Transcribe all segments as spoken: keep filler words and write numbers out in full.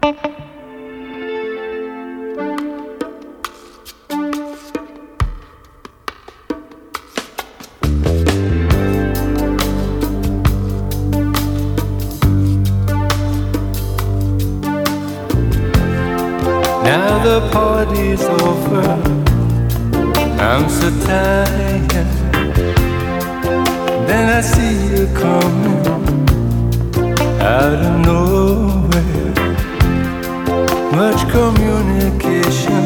Now the party's over, I'm so tired. Then I see you coming out of nowhere. Much communication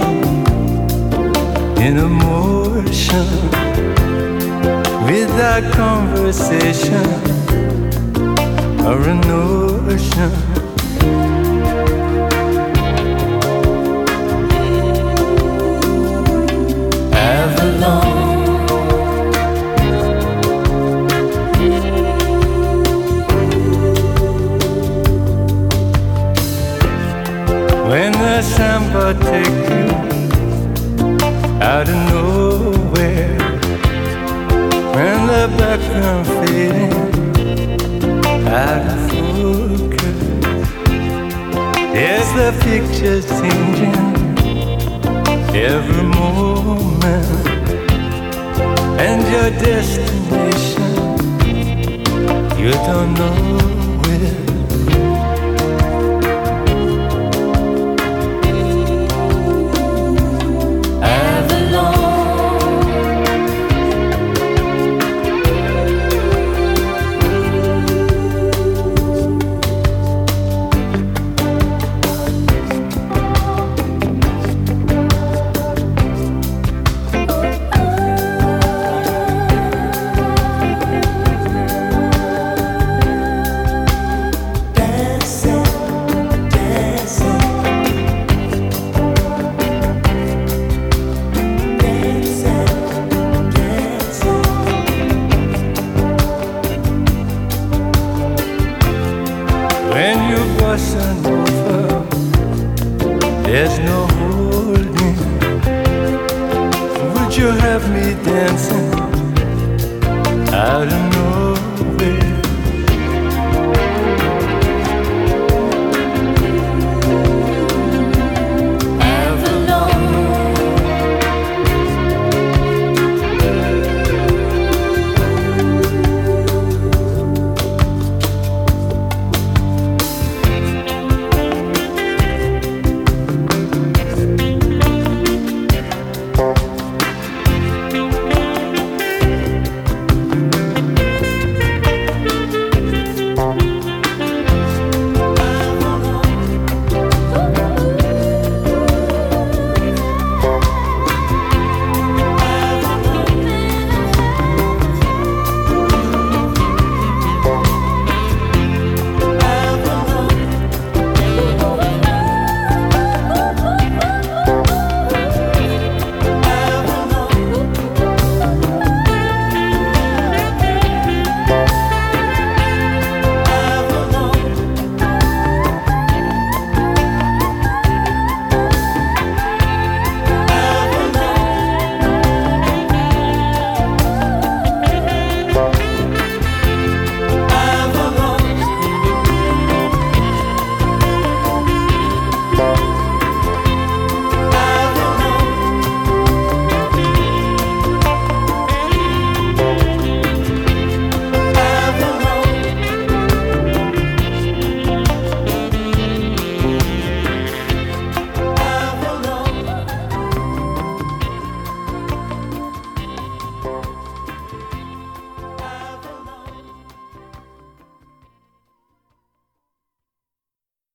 in emotion, without conversation or a notion. When the samba take you out of nowhere, when the background fading out of focus, yes, the picture's changing every moment, and your destination you don't know where. When you bustin' over, there's no holding. Would you have me dancing out of